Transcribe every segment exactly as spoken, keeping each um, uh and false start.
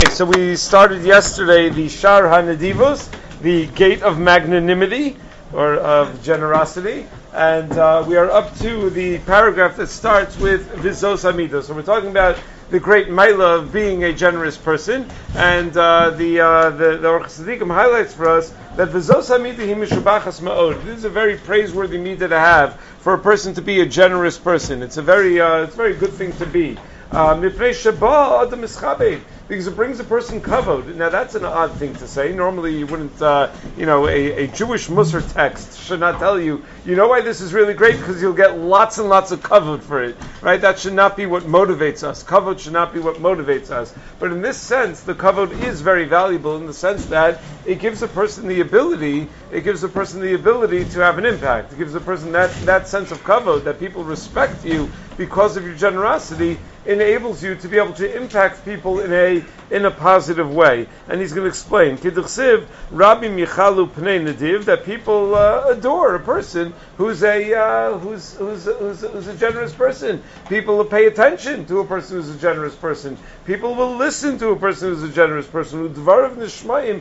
so we started yesterday the Shar HaNedivos, the gate of magnanimity, or of generosity, and uh, we are up to the paragraph that starts with Vizos Amidos. So we're talking about the great Maila of being a generous person, and uh, the uh, the the Orchos Tzadikim highlights for us that Vizos Amidah hi mishubachas ma'od. This is a very praiseworthy midah to have for a person to be a generous person. It's a very uh, it's a very good thing to be. Mipnei sheba adam ischabed, because it brings a person kavod. Now that's an odd thing to say. Normally you wouldn't, uh, you know, a, a Jewish Musar text should not tell you, you know why this is really great? Because you'll get lots and lots of kavod for it, right? That should not be what motivates us. Kavod should not be what motivates us. But in this sense, the kavod is very valuable in the sense that it gives a person the ability, it gives a person the ability to have an impact. It gives a person that, that sense of kavod, that people respect you because of your generosity, enables you to be able to impact people in a in a positive way. And he's going to explain Kidduchsiv Rabbi Michalu Pnei Nadiv, that people uh, adore a person who's a uh, who's, who's who's who's a generous person. People will pay attention to a person who's a generous person. People will listen to a person who's a generous person. Meaning,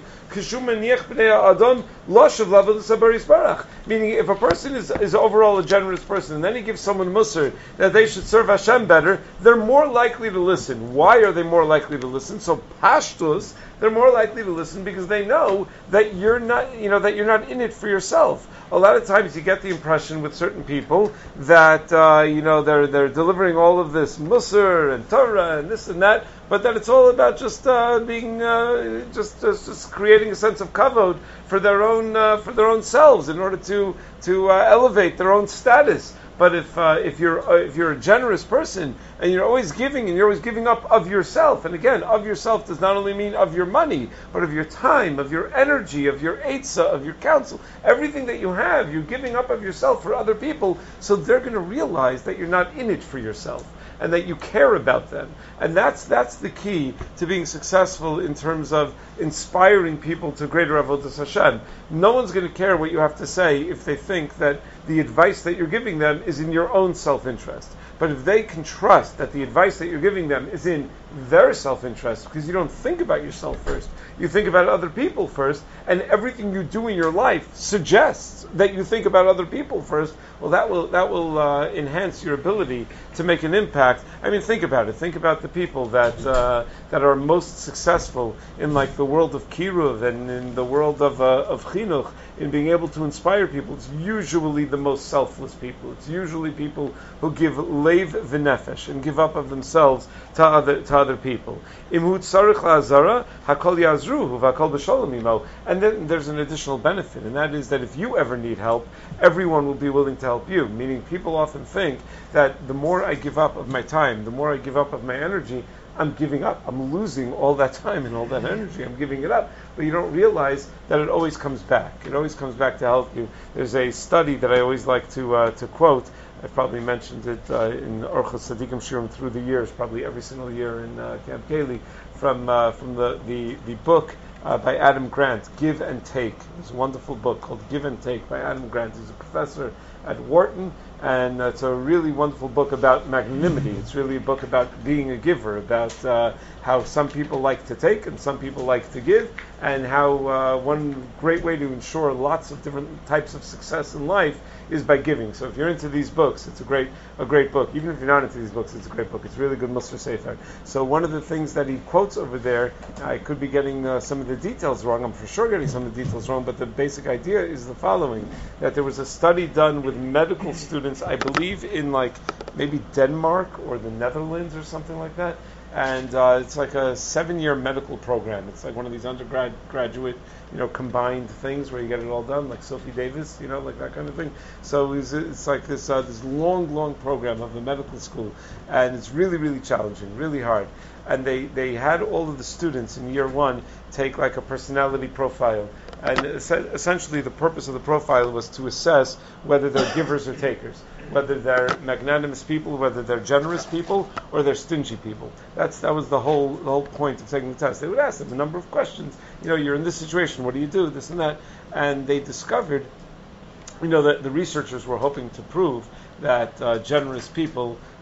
if a person is, is overall a generous person, and then he gives someone musar that they should serve Hashem better, they're more likely to listen. Why are they more likely to listen? So pashtus, they're more likely to listen because they know that you're not, you know, that you're not in it for yourself. A lot of times you get the impression with certain people that uh, you know they're they're delivering all of this musar and Torah and this and that, but that it's all about just uh, being uh, just, just just creating a sense of kavod for their own uh, for their own selves in order to to uh, elevate their own status. But if uh, if you're uh, if you're a generous person and you're always giving and you're always giving up of yourself, and again, of yourself does not only mean of your money, but of your time, of your energy, of your eitzah, of your counsel, everything that you have, you're giving up of yourself for other people, so they're going to realize that you're not in it for yourself and that you care about them. And that's that's the key to being successful in terms of inspiring people to greater avodas Hashem. No one's going to care what you have to say if they think that the advice that you're giving them is in your own self-interest. But if they can trust that the advice that you're giving them is in their self-interest, because you don't think about yourself first, you think about other people first, and everything you do in your life suggests that you think about other people first, well, that will that will uh, enhance your ability to make an impact. I mean, think about it. Think about the people that uh, that are most successful in like the world of kiruv and in the world of uh, of chinuch, in being able to inspire people. It's usually the most selfless people. It's usually people who give leiv v'nefesh and give up of themselves to other to other people. Imut sarich la'azara hakol yazruhu v'hakol b'shalom imo. And then there's an additional benefit, and that is that if you ever need help, everyone will be willing to help you. Meaning, people often think that the more I give up of my time, the more I give up of my energy, I'm giving up. I'm losing all that time and all that energy. I'm giving it up. But you don't realize that it always comes back. It always comes back to help you. There's a study that I always like to uh, to quote. I've probably mentioned it uh, in Orchos Tzadikim Shirim through the years, probably every single year in uh, Camp Kaylee, from uh, from the, the, the book uh, by Adam Grant, Give and Take. It's a wonderful book called Give and Take by Adam Grant. He's a professor at Wharton, and it's a really wonderful book about magnanimity. It's really a book about being a giver, about uh, how some people like to take and some people like to give, and how uh, one great way to ensure lots of different types of success in life is by giving. So if you're into these books, it's a great a great book. Even if you're not into these books, it's a great book. It's really good Musar Sefer. So one of the things that he quotes over there, I could be getting uh, some of the details wrong. I'm for sure getting some of the details wrong, but the basic idea is the following: that there was a study done with medical students, I believe in like maybe Denmark or the Netherlands or something like that. And uh, it's like a seven-year medical program. It's like one of these undergrad, graduate, you know, combined things where you get it all done, like Sophie Davis, you know, like that kind of thing. So it's, it's like this uh, this long, long program of the medical school, and it's really, really challenging, really hard. And they, they had all of the students in year one take like a personality profile, and es- essentially the purpose of the profile was to assess whether they're givers or takers, whether they're magnanimous people, whether they're generous people, or they're stingy people. That's that was the whole the whole point of taking the test. They would ask them a number of questions. You know, you're in this situation, what do you do? This and that, and they discovered, you know, that the researchers were hoping to prove that uh, generous people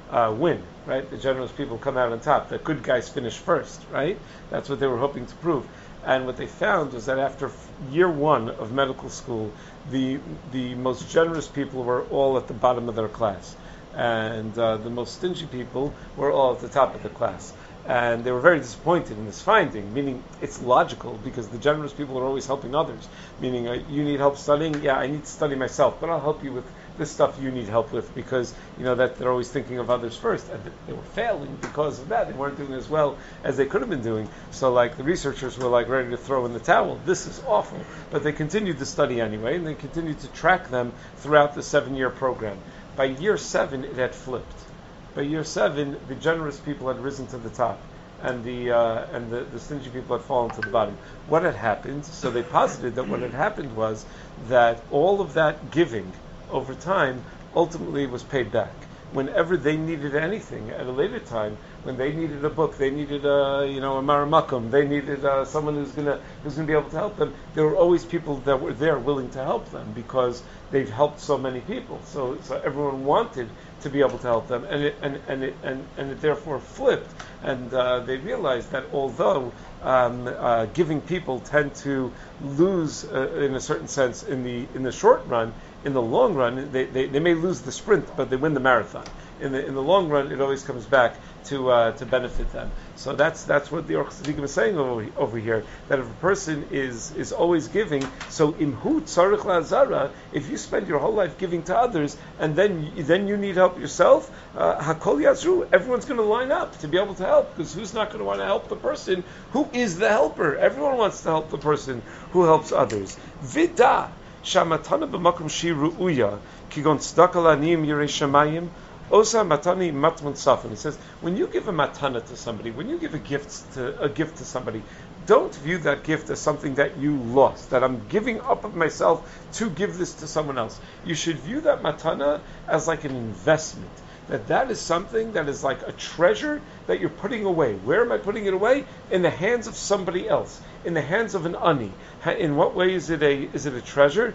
uh, win, right? The generous people come out on top. The good guys finish first, right? That's what they were hoping to prove. And what they found was that after year one of medical school, the the most generous people were all at the bottom of their class, and uh, the most stingy people were all at the top of the class. And they were very disappointed in this finding, meaning it's logical because the generous people are always helping others. Meaning, uh, you need help studying? Yeah, I need to study myself, but I'll help you with this stuff you need help with, because you know that they're always thinking of others first, and they were failing because of that. They weren't doing as well as they could have been doing. So, like, the researchers were like ready to throw in the towel. This is awful, but they continued to study anyway, and they continued to track them throughout the seven-year program. By year seven, it had flipped. By year seven, the generous people had risen to the top, and the uh, and the, the stingy people had fallen to the bottom. What had happened? So they posited that what had happened was that all of that giving over time ultimately was paid back. Whenever they needed anything at a later time, when they needed a book, they needed a you know a maramakum, they needed uh, someone who's gonna who's gonna be able to help them. There were always people that were there willing to help them because they've helped so many people. So so everyone wanted to be able to help them, and it and and it and, and it therefore flipped. And uh, they realized that although um, uh, giving people tend to lose uh, in a certain sense in the in the short run, in the long run they, they, they may lose the sprint, but they win the marathon. In the in the long run, it always comes back to uh, to benefit them. So that's that's what the Orach Tzadikim is saying over, over here. That if a person is is always giving, so imhu tzarich la'azara, if you spend your whole life giving to others, and then then you need help yourself, uh, hakol yazru, everyone's going to line up to be able to help, because who's not going to want to help the person who is the helper? Everyone wants to help the person who helps others. Vida shamatana b'makom shi ru'uya kigon tzedakah la'aniyim yirei shamayim. Osa matani matmun safin. He says, when you give a matana to somebody, when you give a gift to a gift to somebody, don't view that gift as something that you lost, that I'm giving up of myself to give this to someone else. You should view that matana as like an investment. That that is something that is like a treasure that you're putting away. Where am I putting it away? In the hands of somebody else. In the hands of an ani. In what way is it a is it a treasure?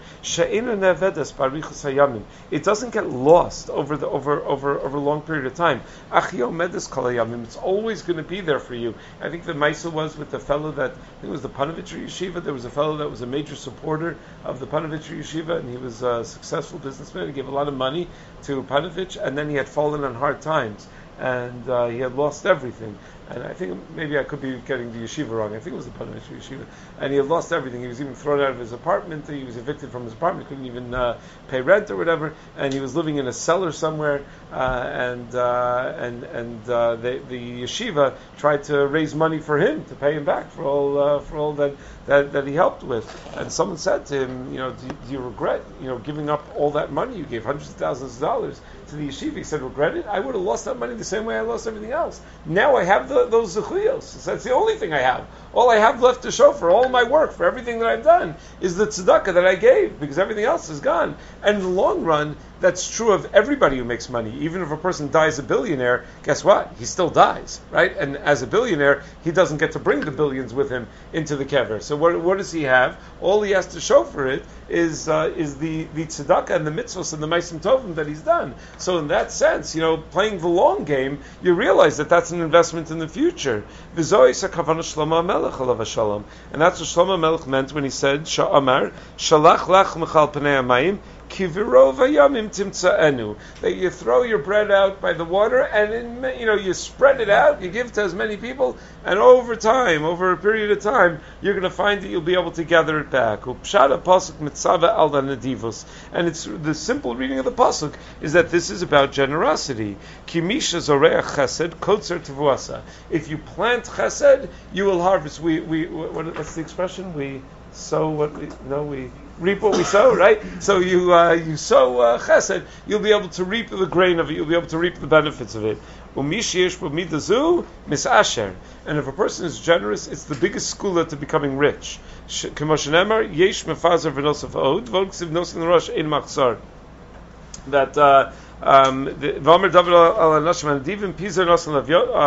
It doesn't get lost over the over over over a long period of time. It's always going to be there for you. I think the Maisa was with the fellow that I think it was the Panovich Yeshiva. There was a fellow that was a major supporter of the Panovich Yeshiva, and he was a successful businessman. He gave a lot of money to Panovich, and then he had fallen on hard times, and uh, he had lost everything. And I think maybe I could be getting the yeshiva wrong. I think it was the Panovich yeshiva. And he had lost everything. He was even thrown out of his apartment. He was evicted from his apartment. He couldn't even uh, pay rent or whatever. And he was living in a cellar somewhere. Uh, and uh, and and uh, the, the yeshiva tried to raise money for him to pay him back for all uh, for all that, that that he helped with. And someone said to him, you know, do, do you regret, you know, giving up all that money you gave, hundreds of thousands of dollars to the yeshiva? He said, regret it? I would have lost that money the same way I lost everything else. Now I have the those zechuyos. So that's the only thing I have. All I have left to show for all my work, for everything that I've done, is the tzedakah that I gave, because everything else is gone. And in the long run, that's true of everybody who makes money. Even if a person dies a billionaire, guess what? He still dies, right? And as a billionaire, he doesn't get to bring the billions with him into the kever. So what, what does he have? All he has to show for it is uh, is the, the tzedakah and the mitzvos and the meisim tovim that he's done. So in that sense, you know, playing the long game, you realize that that's an investment in the future. V'zoi sakavana Shlomo HaMelech alav hashalom. And that's what Shlomo HaMelech meant when he said, Sha'amar, shalach lach mechal pnei hamayim, that you throw your bread out by the water, and in, you know you spread it out, you give to as many people, and over time, over a period of time, you're going to find that you'll be able to gather it back. And it's the simple reading of the pasuk is that this is about generosity. If you plant chesed, you will harvest. We we what, what's the expression? We sow what we no we. reap what we sow, right? So you uh, you sow uh, chesed, you'll be able to reap the grain of it, you'll be able to reap the benefits of it. misasher. And if a person is generous, it's the biggest skula to becoming rich. That uh, Um, V'omer David al Nashman Divim Pizar Nasan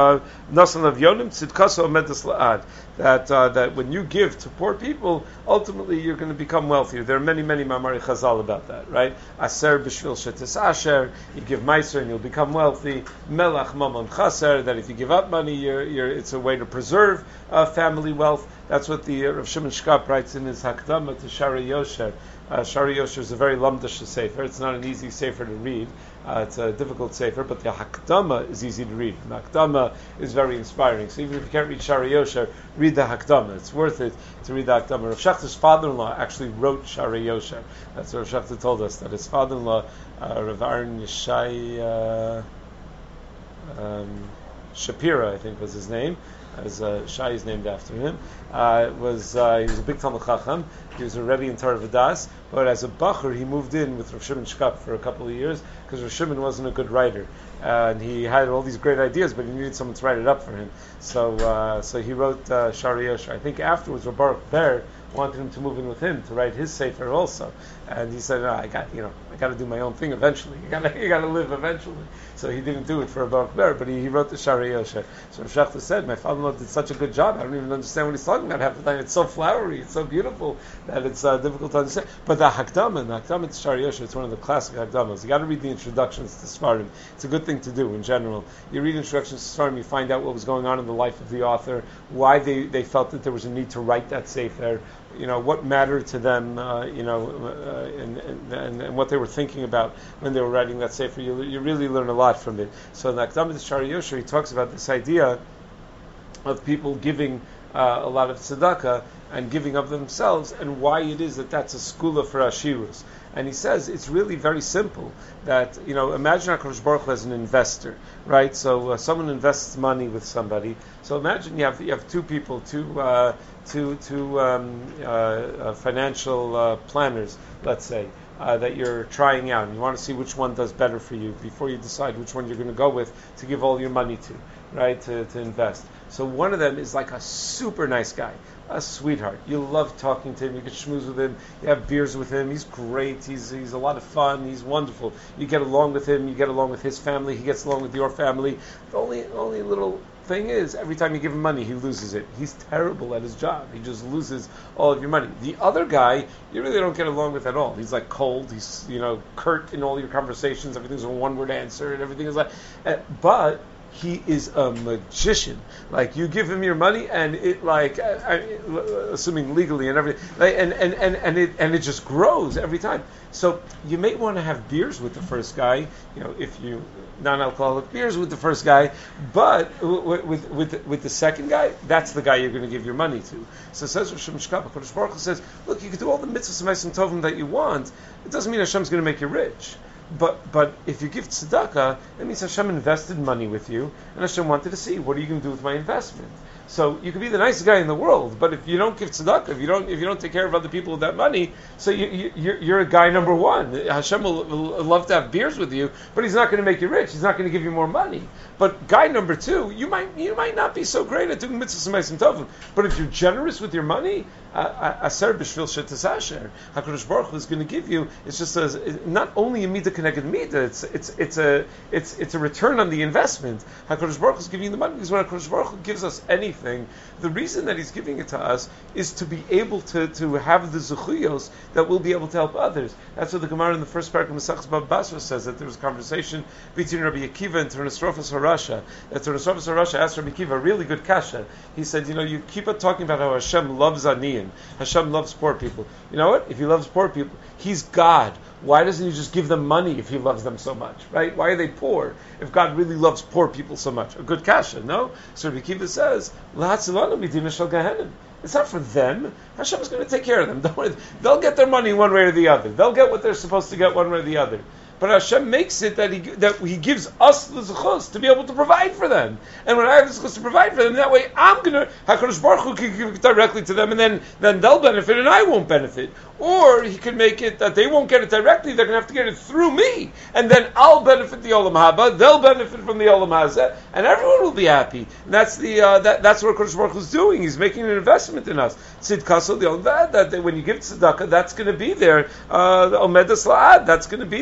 Levyonim Tzidkaso Omedas La'ad. That uh, that when you give to poor people, ultimately you're going to become wealthier. There are many many Mamari Chazal about that, right? Aser b'shvil shetis asher. You give meiser and you'll become wealthy. Melach mamon chaser. That if you give up money, you're, you're, it's a way to preserve uh, family wealth. That's what the uh, Rav Shimon Shkap writes in his Hakdama to Shari Yosher. Uh, Shari Yosher is a very lumdish sefer. It's not an easy sefer to read. Uh, it's a difficult sefer, but the Hakdama is easy to read. The Hakdama is very inspiring. So even if you can't read Shari Yosher, read the Hakdama. It's worth it to read the Hakdama. Rav Shachter's father-in-law actually wrote Shari Yosher. That's what Rav Shachter told us, that his father-in-law, uh, Rav Aaron Yeshai uh, um, Shapira, I think was his name, as uh, Shai is named after him, uh, was uh, he was a big Talmud Chacham. He was a Rebbe in Torah V'das, but as a Bachur, he moved in with Rav Shimon Shkap for a couple of years because Rav Shimon wasn't a good writer, uh, and he had all these great ideas, but he needed someone to write it up for him. So, uh, so he wrote uh, Shari Yosher. I think afterwards, Rav Baruch Ber wanted him to move in with him to write his sefer also, and he said, no, "I got, you know, I got to do my own thing eventually. You got, you got to live eventually." So he didn't do it for Baruch Ber, but he, he wrote the Shari Yosher. So Rav Shachter said, "My father-in-law did such a good job. I don't even understand what he's talking about half the time. It's so flowery, it's so beautiful that it's uh, difficult to understand." But the Hakdama, the Hakdama to Shari Yosher, it's one of the classic Hakdamas. You got to read the introductions to Svarim. It's a good thing to do in general. You read introductions to Svarim, you find out what was going on in the life of the author, why they, they felt that there was a need to write that sefer, you know, what mattered to them, uh, you know, uh, and, and, and what they were thinking about when they were writing that sefer. You, you really learn a lot from it. So in the Hakdama to Shari Yosher, he talks about this idea of people giving uh, a lot of tzedakah and giving of themselves, and why it is that that's a skula for Ashirus. And he says it's really very simple. That, you know, imagine HaKadosh Baruch Hu as an investor, right? So uh, someone invests money with somebody. So imagine you have you have two people, two uh, two two um, uh, uh, financial uh, planners, let's say, uh, that you're trying out, and you want to see which one does better for you before you decide which one you're going to go with to give all your money to, right? To to invest. So one of them is like a super nice guy, a sweetheart. You love talking to him. You can schmooze with him. You have beers with him. He's great. He's he's a lot of fun. He's wonderful. You get along with him. You get along with his family. He gets along with your family. The only only little thing is, every time you give him money, he loses it. He's terrible at his job. He just loses all of your money. The other guy, you really don't get along with at all. He's like cold. He's, you know, curt in all your conversations. Everything's a one-word answer, and everything is like. Uh, but he is a magician. Like, you give him your money, and it, like, I, I, assuming legally and everything, like, and and and and it and it just grows every time. So you may want to have beers with the first guy, you know, if you non-alcoholic beers with the first guy, but with with with, with the second guy, that's the guy you're going to give your money to. So says Rav Shimon Shkap, HaKadosh Baruch Hu says, look, you can do all the mitzvahs and tovim that you want. It doesn't mean Hashem's going to make you rich. But but if you give tzedakah, it means Hashem invested money with you, and Hashem wanted to see, what are you going to do with my investment? So you could be the nicest guy in the world, but if you don't give tzedakah, if you don't if you don't take care of other people with that money, so you, you, you're, you're a guy number one. Hashem will, will love to have beers with you, but He's not going to make you rich. He's not going to give you more money. But guy number two, you might you might not be so great at doing mitzvahs and tovim, but if you're generous with your money, aser b'shvil shetis asher, HaKadosh Baruch Hu is going to give you. It's just a, not only a midah connected midah. It's it's it's a it's it's a return on the investment. HaKadosh Baruch Hu is giving you the money, because when HaKadosh Baruch Hu gives us anything, the reason that He's giving it to us is to be able to, to have the zechuyos that we'll be able to help others. That's what the Gemara in the first parak of Masechus Bava Basra says, that there was a conversation between Rabbi Akiva and Ternosrophos Harasha. That Ternosrophos Harasha asked Rabbi Akiva a really good kasha. He said, you know, you keep on talking about how Hashem loves aniyim. Hashem loves poor people. You know what? If He loves poor people, He's God. Why doesn't He just give them money if He loves them so much, right? Why are they poor if God really loves poor people so much? A good kasha, no? So Rabbi Akiva says, "L'hatzilanu midina shel Gehenim." It's not for them. Hashem is going to take care of them. Don't worry. They'll get their money one way or the other. They'll get what they're supposed to get one way or the other. But Hashem makes it that He that He gives us the zechus to be able to provide for them. And when I have the zechus to provide for them, that way I'm going to, HaKadosh Baruch Hu can give it directly to them, and then, then they'll benefit and I won't benefit. Or He could make it that they won't get it directly, they're going to have to get it through me. And then I'll benefit the Olam Haba, they'll benefit from the Olam Hazeh, and everyone will be happy. And that's the uh, that, that's what HaKadosh Baruch Hu is doing. He's making an investment in us. Tzidkaso, the Olam Haba, that when you give tzedakah, that's going to be there. Uh, the Omedas La'ad, that's going to be there forever.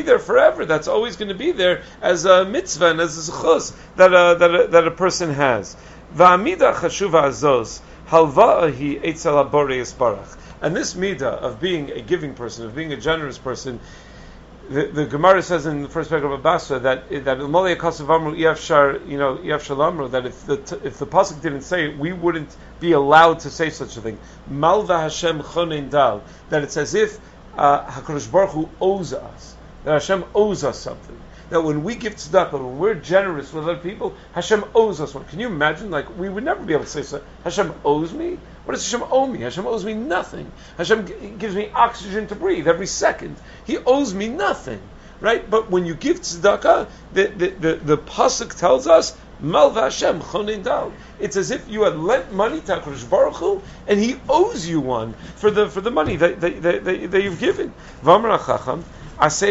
forever. That's always going to be there as a mitzvah and as a zechus that a, that a, that a person has. Va'amida chashuva azos halva'ahi eitzel haborei yisbarach. And this midah of being a giving person, of being a generous person, the, the Gemara says in the first paragraph of Basra that that Umalei Akasav Amru Iyavshar, you know, Iyavshar Amru, that if the if the pasuk didn't say it, we wouldn't be allowed to say such a thing. Malva Hashem Chonein Dal, that it's as if uh, Hakadosh Baruch Hu owes us, that Hashem owes us something. That when we give tzedakah, when we're generous with other people, Hashem owes us one. Can you imagine? Like, we would never be able to say so. Hashem owes me? What does Hashem owe me? Hashem owes me nothing. Hashem g- gives me oxygen to breathe every second. He owes me nothing, right? But when you give tzedakah, the the the, the pasuk tells us, Malva Hashem chonein dal. It's as if you had lent money to HaKadosh Baruch Hu, and He owes you one for the for the money that that, that, that, that you've given. V'amar HaChacham. And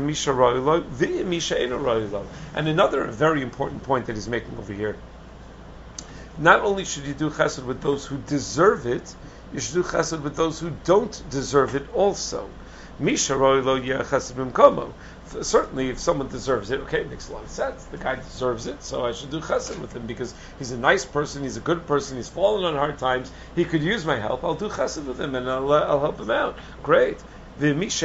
another very important point that he's making over here, not only should you do chesed with those who deserve it, you should do chesed with those who don't deserve it also. Certainly, if someone deserves it, okay, it makes a lot of sense. The guy deserves it, so I should do chesed with him because he's a nice person, he's a good person, he's fallen on hard times, he could use my help, I'll do chesed with him and I'll, uh, I'll help him out. Great. That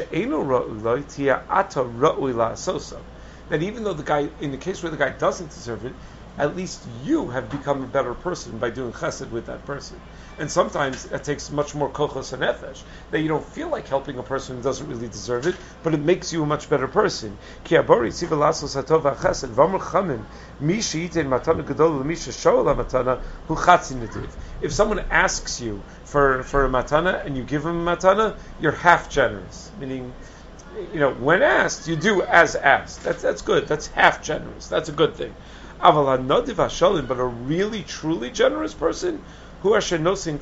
even though the guy, in the case where the guy doesn't deserve it, at least you have become a better person by doing chesed with that person. And sometimes it takes much more kochos and nefesh, that you don't feel like helping a person who doesn't really deserve it, but it makes you a much better person. If someone asks you for, for a matana and you give him a matana, you're half generous. Meaning, you know, when asked, you do as asked. That's that's good. That's half generous. That's a good thing. But a really, truly generous person, who is a person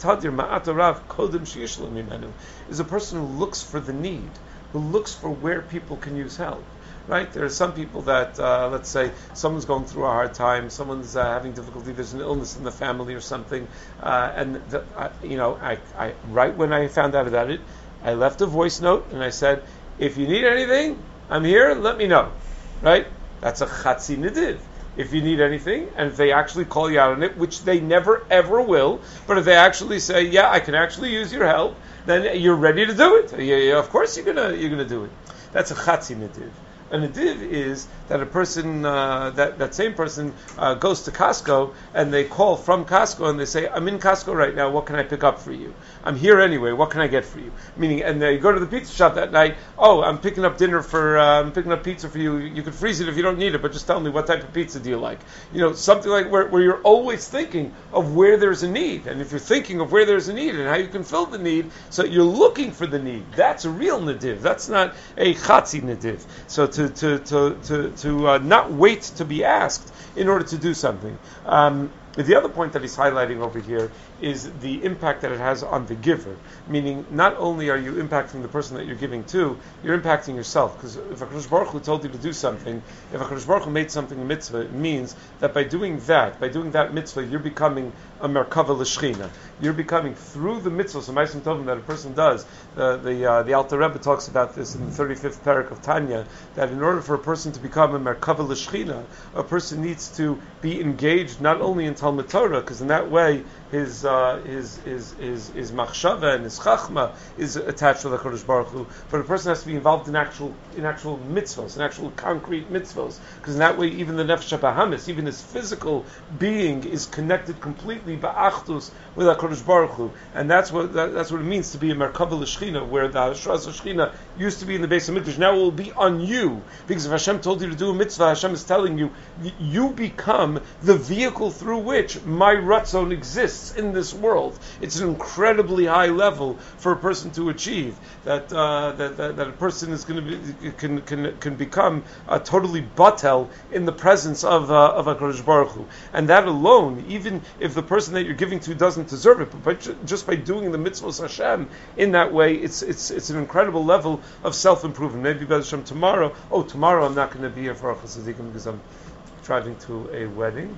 who looks for the need, who looks for where people can use help. Right? There are some people that, uh, let's say, someone's going through a hard time, someone's uh, having difficulty, there's an illness in the family or something, uh, and the, uh, you know, I, I, right when I found out about it, I left a voice note and I said, if you need anything, I'm here, let me know. Right? That's a chatzi nediv. If you need anything, and if they actually call you out on it, which they never ever will, but if they actually say, yeah, I can actually use your help, then you're ready to do it. Yeah, yeah, of course you're gonna you're gonna do it. That's a chatzi nediv. A nediv is that a person, uh, that, that same person uh, goes to Costco and they call from Costco and they say, I'm in Costco right now, what can I pick up for you? I'm here anyway, what can I get for you? Meaning, and they go to the pizza shop that night, oh, I'm picking up dinner for, uh, I'm picking up pizza for you, you can freeze it if you don't need it, but just tell me what type of pizza do you like? You know, something like where, where you're always thinking of where there's a need, and if you're thinking of where there's a need and how you can fill the need, so you're looking for the need, that's a real nediv, that's not a chatzi nediv. So to to to to, to uh, not wait to be asked in order to do something. Um, the other point that he's highlighting over here is the impact that it has on the giver. Meaning, not only are you impacting the person that you're giving to, you're impacting yourself. Because if HaKadosh Baruch Hu told you to do something, if HaKadosh Baruch Hu made something a mitzvah, it means that by doing that, by doing that mitzvah, you're becoming a merkava l'shchina. You're becoming, through the mitzvah, so Ma'asim Tovim that a person does, uh, the uh, the Alter Rebbe talks about this in the thirty-fifth parak of Tanya, that in order for a person to become a merkava l'shchina, a person needs to be engaged not only in Talmud Torah, because in that way, his uh, his his his his machshava and his chachma is attached to the Kodesh Baruch Hu, but a person has to be involved in actual in actual mitzvos, in actual concrete mitzvos, because in that way even the nefesh habahamis, even his physical being, is connected completely ba'achdus with the Kodesh Baruch Hu, and that's what that, that's what it means to be a merkava l'shchina, where the hashras l'shchina used to be in the Beis Hamikdash, now it will be on you, because if Hashem told you to do a mitzvah, Hashem is telling you, you become the vehicle through which my ratzon exists in this world. It's an incredibly high level for a person to achieve. That uh, that, that that a person is going to be can can can become uh, totally batel in the presence of uh, of HaKadosh Baruch Hu. And that alone, even if the person that you're giving to doesn't deserve it, but by, just by doing the mitzvahs Hashem in that way, it's it's it's an incredible level of self improvement. Maybe B'ez Hashem tomorrow. Oh, tomorrow I'm not going to be here for Achas Tzadikim because I'm driving to a wedding.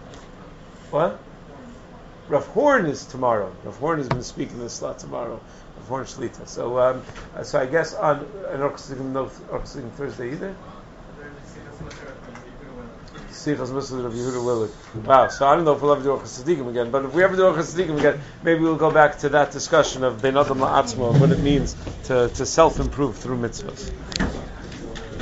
What? Rav Horn is tomorrow. Rav Horn has been speaking this slot tomorrow. Rav Horn Shlita. So, um, so I guess on an Orchestra no Orchestra Thursday either. Sichas Musar of Yehuda Lilith. Wow, so I don't know if we'll ever do a Chassidikim again, but if we ever do a Chassidikim again, maybe we'll go back to that discussion of Ben Adam La'atzmo and what it means to, to self-improve through mitzvahs.